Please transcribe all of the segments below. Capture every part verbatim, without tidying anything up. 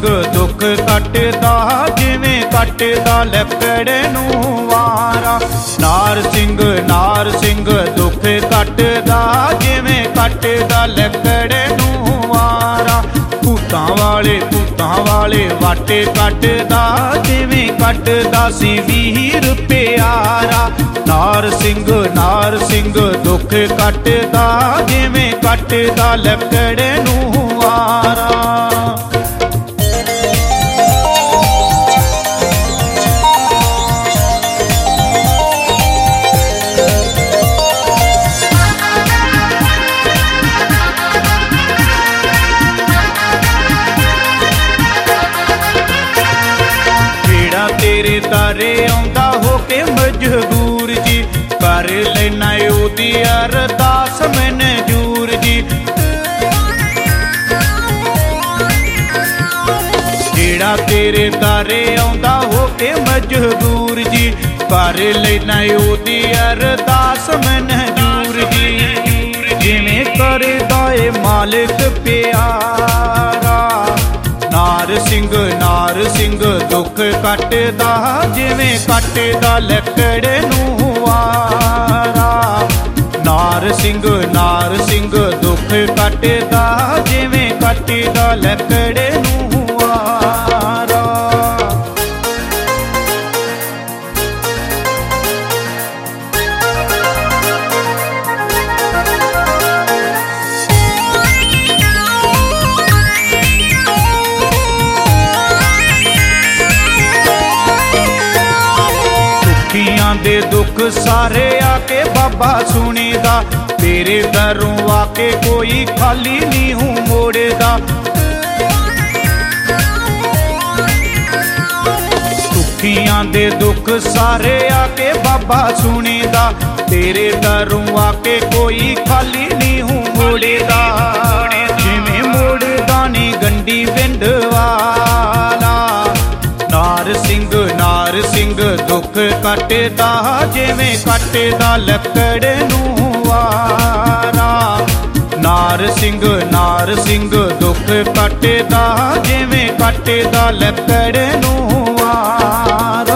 सिंह दुख कटदा जिवें कटदा लकड़ नूं वारा। नार सिंह नार सिंह दुख कटदा जिवें कटदा लकड़ नूं वारा। भूतां वाले भूतां वाले वाटे कटदा जिवें कटदा सी वीर प्यारा। नार सिंह नार सिंह दुख कटदा जिवें कटदा लकड़ नूं वारा। तेरे तारे आउंदा हो के मजबूर जी, कर लेना ओदी अरदास मंजूर जी। जेड़ा तेरे तारे आउंदा हो के मजबूर जी, कर लेना ओदी अरदास मंजूर जी। जिवें करदा ए मालिक प्यारा। नार सिंह नार सिंह दुख कटदा जिवें कटदा लकड़ नूं वारा। नार सिंह नार सिंह दुख कटदा जिवें कटदा लकड़ नूं वारा। दे दुख सारे आके बाबा सुनीदा, तेरे दरों आके कोई खाली नहीं हूँ मोड़ेदा। दुखियां दे दुख सारे आके बाबा सुनीदा, तेरे दरों आके कोई खाली नहीं हूँ मोड़ेदा। जिवें मोड़दा नी गंडी विंड वाला। नार सिंह नार सिंह दुख कटदा जिवें कटदा लकड़ नूं वारा। नार सिंह नार सिंह दुख कटदा जिवें कटदा लकड़ नूं वारा।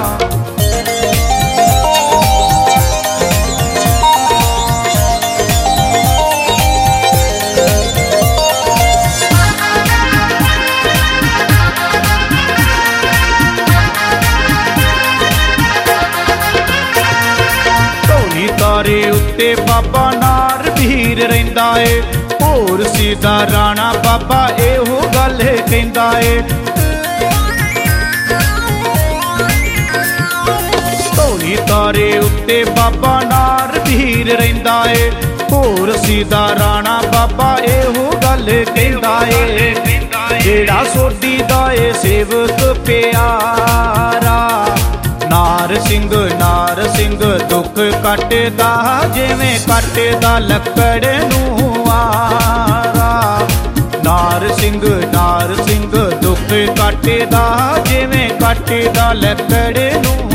तारे उत्ते बाबा नार भीर रहिंदा ए, होर सीधा राणा बाबा एहो गल कहंदा ए। धौली तारे उत्ते बाबा नार भीर रहिंदा ए, होर सीधा राणा बाबा एहो गल कहंदा ए। जेड़ा सोडी दा ए सेवक प्यारा। नार सिंह नार सिंह दुख कटदा जिवें कटदा लकड़ नूं वारा। नार सिंह नार सिंह दुख कटदा जिवें कटदा लकड़ नूं